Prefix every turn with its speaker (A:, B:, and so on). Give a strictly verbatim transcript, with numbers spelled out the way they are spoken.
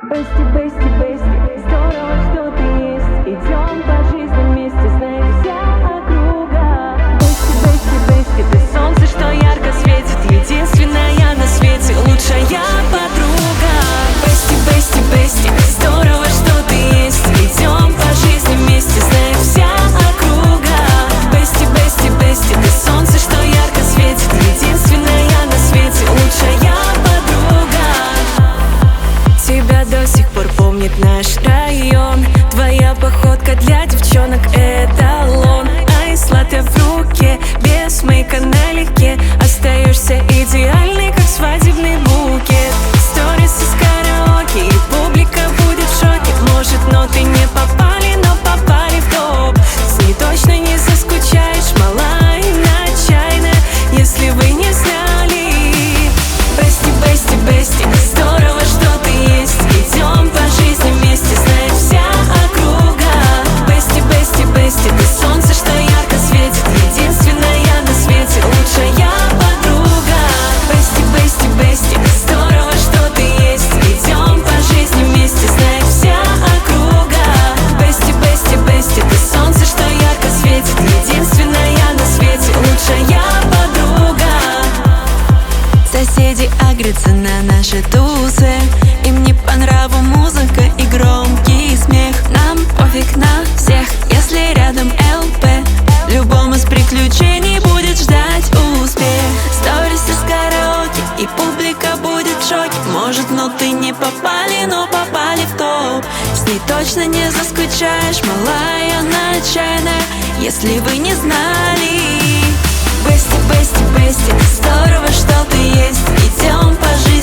A: Бести, бести, бести, здорово, что ты есть. Идем по жизни вместе, знает вся округа. Бести, бести, бести, ты солнце, что ярко светит, единственная на свете, лучшая подруга. Бести, бести, бести, здорово, что ты есть. Идем по жизни вместе, знает вся округа. Бести, бести, бести, ты солнце, что ярко светит, единственная на свете, лучшая подруга. Тебя до сих пор помнит наш район. Твоя походка для девчонок эталон. Айс-латте в руке, без мейка налегке. Остаешься идеальной, как свадебный букет. Сторис из караоке, и публика будет в шоке. Может, ноты не попали, но попали в топ. С ней точно не заскучаешь, малая начальная, если вы не знали. Бести, бести, бести, здорово, что ты есть. Идем по жизни вместе, знает вся округа. Бести, бести, бести, ты солнце, что ярко светит, единственная на свете, лучшая подруга. Бести, бести, бести, здорово, что ты есть. Идем по жизни вместе, знает вся округа. Бести, бести, бести, ты солнце, что ярко светит, единственная на свете, лучшая подруга. Соседи агрятся на наши тусы. Им не по нраву музыка и громкий смех. Нам пофиг на всех, если рядом эл пэ. Любому из приключений будет ждать успех. Сторис из караоке, и публика будет в шоке. Может, ноты не попали, но попали в топ. С ней точно не заскучаешь, малая начальная, если вы не знали. Бести, бести, бести, здорово, что ты есть. Идем по жизни